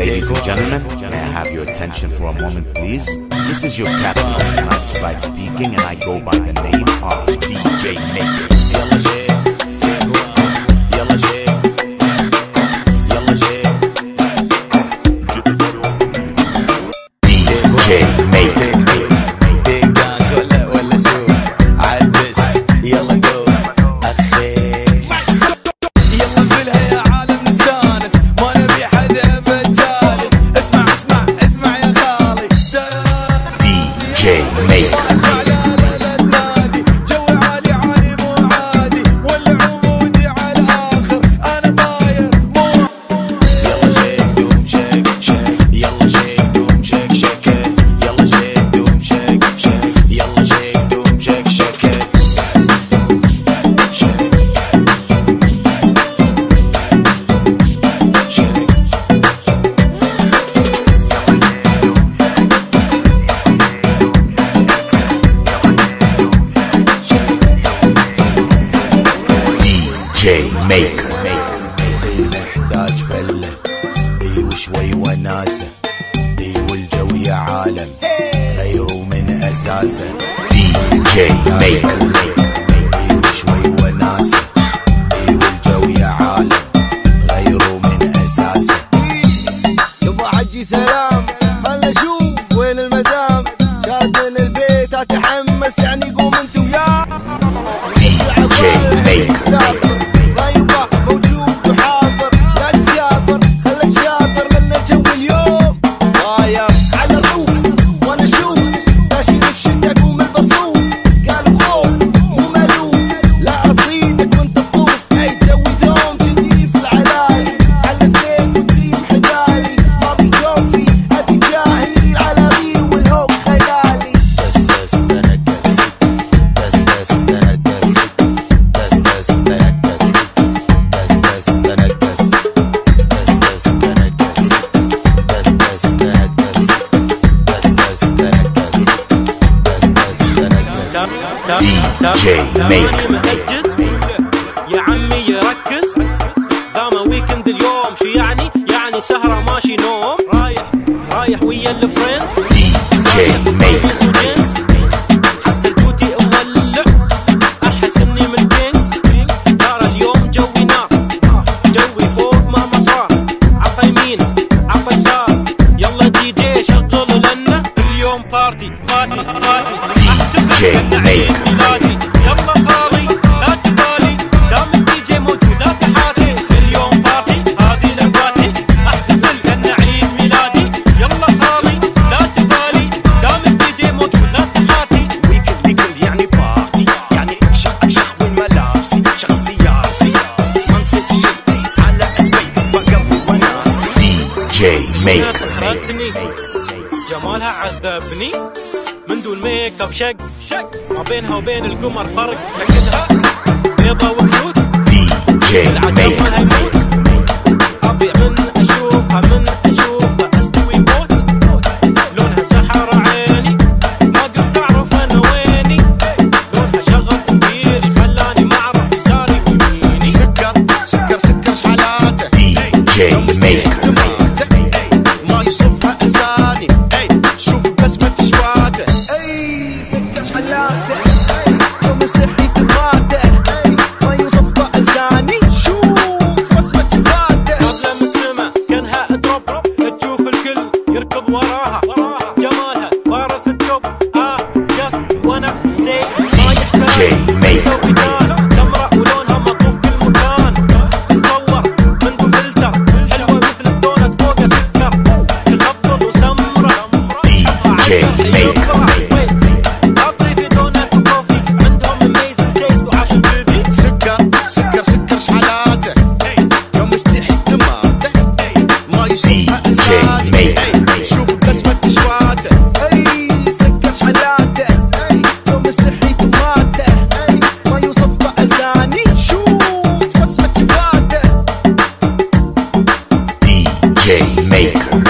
Ladies and gentlemen, may I have your attention for a moment, please? This is your captain of tonight's flight speaking, and I go by the name of DJ Maker. Maker. نحتاج فلة وشوي وناسة والجو يا عالم غيروا من أساسا. DJ Maker وشوي وناسة والجو يا عالم غيروا من أساسا. يبا حجي سلام خل أشوف وين المدام شاد من البيت أتحمس يعني قوم انت ويا DJ Maker. DJ Maker يا عمي يركز دام ويكند اليوم شو يعني سهرة ماشي نوم رايح ويا الفريندز DJ Maker حتى البوتي مولع احس اني من الكينج ترى اليوم جوي نار جوي فوق مهما صار عطى يمين عطى يسار يلا دي جي شغلوا لنا اليوم بارتي DJ Maker جمالها عذبني من دون ميك اب شق ما بينها وبين القمر فرق شكلها بيضة وكيوت DJ Maker أبيع من أشوفها أستوي موت لونها سحر عيني ما قمت أعرف أنا ويني لونها شغل تفكيري خلاني ما أعرف يساري ويميني سكر شحالاته DJ Maker ما يصفها لساني شوف بسمة شفاته سكر شحالاته لو مستحي تباته ما يصفها لساني شوف بسمة شفاته نازلة من السما كانها دروب تشوف الكل يركض وراها جمالها بارث التوب جاست وانا زي رايح كان سوي دان سمراء ولونها مطوف كل مكان تتصور من دون فلتر حلوة مثل الدونت فوق سكر تخبط وسمرة DJ Maker أعطي في دونت وكوفي عندهم amazing taste وعشان كذي سكر شحالاته يوم مستحي تماته ما يصفها لساني شوف بسمة شفاته سكر شحالاته يوم مستحي تماته ما يصفها لساني شوف بسمة شفاته DJ Maker